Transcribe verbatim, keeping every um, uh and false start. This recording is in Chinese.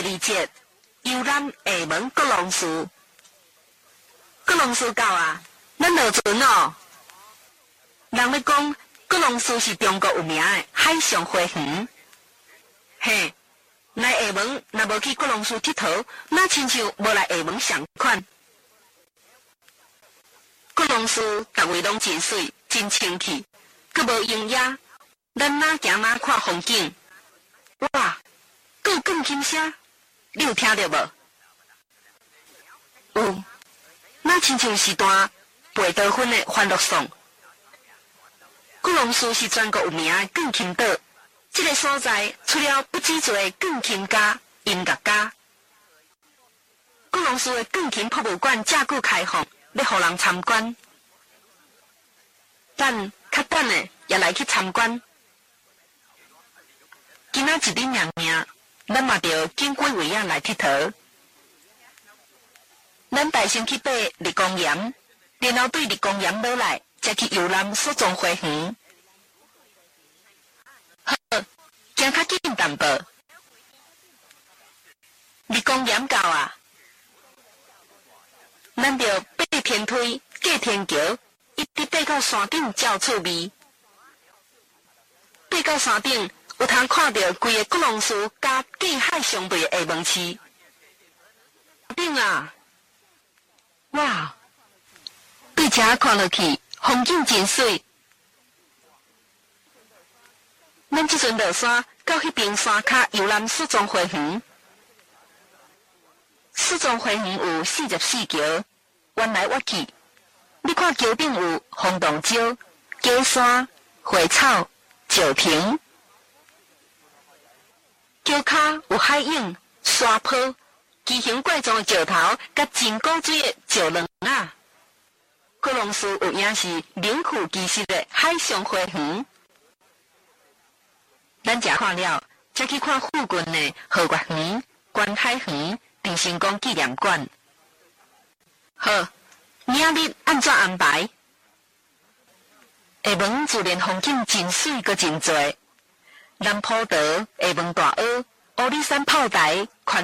二节，游览厦门各龙寺。各龙寺到啊，咱落船哦。人咧讲，各龙寺是中国有名的海上花园。嘿，来厦门若无去各龙寺佚佗，那亲像无来厦门相款。各龙寺逐位拢真水，真清气，佮无营业。咱哪行哪看风景。哇，佮有更轻声，你有听到无？有，那亲像是段贝多芬的欢乐颂。各龙寺是全国有名的钢琴岛，这个所在出了不止一个钢琴家、音乐家。各龙寺的钢琴博物馆正久开放，要互人参观。等较等的也来去参观。今仔一日命命，咱嘛着经几位仔来佚佗。咱大先去爬立功岩，然后对立功岩落来，再去游览蜀中花园。好，行较紧淡薄。立功岩到啊，咱着爬天梯，过天桥，一直爬到山顶照趣味。爬到山顶。有通看到规个各龙寺甲隔海相对的厦门市顶啊！哇，对遮看落去，风景真水。咱即阵落山到迄边山脚游览蜀中花园。蜀中花园有四十四桥，弯来弯去。你看桥顶有红洞蕉、假山、花草、石亭。桥骹有海影、沙坡、奇形怪状的石头，甲真古水的石卵啊！各龙寺有影是名副其实的海上花园。咱食看了，再去看附近的河月园、观海园、郑成功纪念馆。好，明日按怎安排？厦门自然风景真水，阁真多。南浦岛、厦门大澳、乌里山炮台、